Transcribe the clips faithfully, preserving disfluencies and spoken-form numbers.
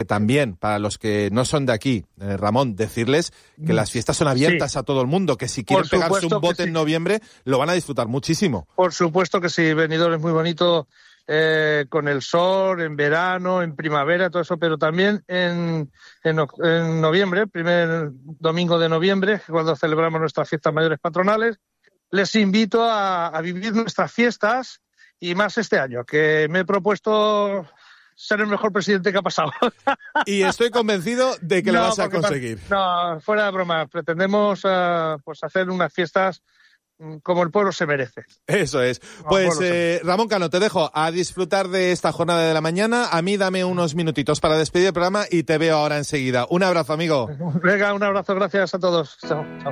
también, para los que no son de aquí, eh, Ramón, decirles que las fiestas son abiertas sí. a todo el mundo, que si quieren pegarse un bote sí. en noviembre, lo van a disfrutar muchísimo. Por supuesto que sí, Benidorm es muy bonito, eh, con el sol, en verano, en primavera, todo eso, pero también en, en, en noviembre, primer domingo de noviembre, cuando celebramos nuestras fiestas mayores patronales, les invito a, a vivir nuestras fiestas, y más este año, que me he propuesto ser el mejor presidente que ha pasado. Y estoy convencido de que no, lo vas a conseguir. No, fuera de broma, pretendemos uh, pues hacer unas fiestas como el pueblo se merece. Eso es. Pues eh, Ramón Cano, te dejo a disfrutar de esta jornada de la mañana. A mí dame unos minutitos para despedir el programa y te veo ahora enseguida. Un abrazo, amigo. Venga, un abrazo, gracias a todos. Chao, chao.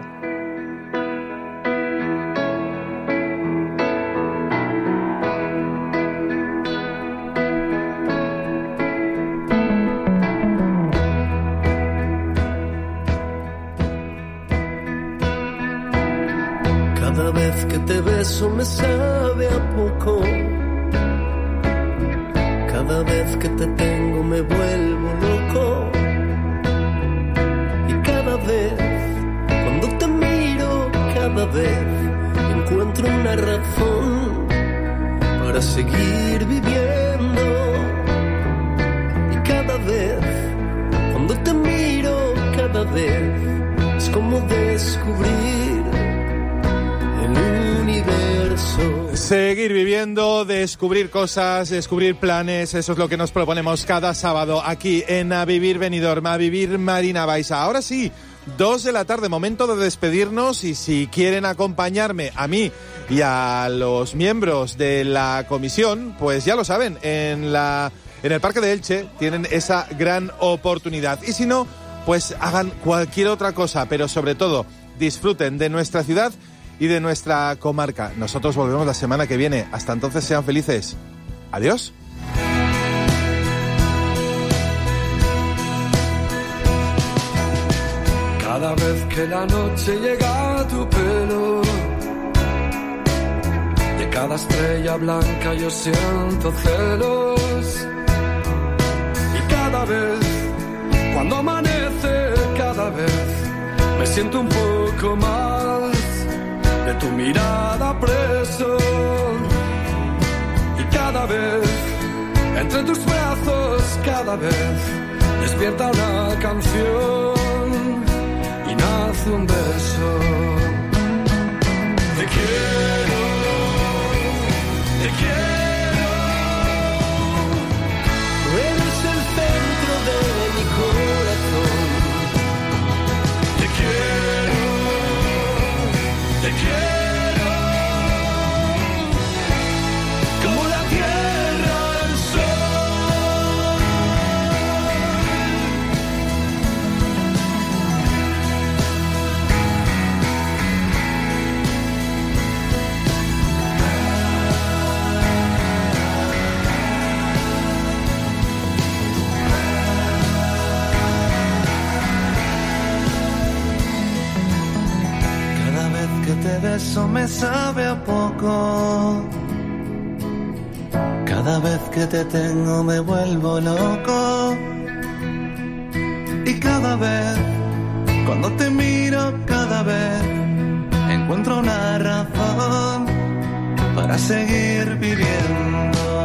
Cada vez que te beso me sabe a poco. Cada vez que te tengo me vuelvo loco. Y cada vez, cuando te miro, cada vez encuentro una razón para seguir viviendo. Y cada vez, cuando te miro, cada vez es como descubrir el universo. Seguir viviendo, descubrir cosas, descubrir planes, eso es lo que nos proponemos cada sábado aquí en A Vivir Benidorm, A Vivir Marina Baixa. Ahora sí, dos de la tarde, momento de despedirnos, y si quieren acompañarme a mí y a los miembros de la comisión, pues ya lo saben, en la en el Parque de Elche tienen esa gran oportunidad. Y si no, pues hagan cualquier otra cosa, pero sobre todo disfruten de nuestra ciudad y de nuestra comarca. Nosotros volvemos la semana que viene. Hasta entonces, sean felices. Adiós. Cada vez que la noche llega a tu pelo, de cada estrella blanca yo siento celos. Y cada vez, cuando amanece, cada vez me siento un poco más de tu mirada preso. Y cada vez, entre tus brazos, cada vez despierta una canción y nace un beso. Te quiero, te quiero. Tú eres el centro de mi corazón. Te quiero, te quiero, como la tierra al sol. Cada vez que te beso me sabe a poco. Cada vez que te tengo me vuelvo loco. Y cada vez, cuando te miro, cada vez encuentro una razón para seguir viviendo.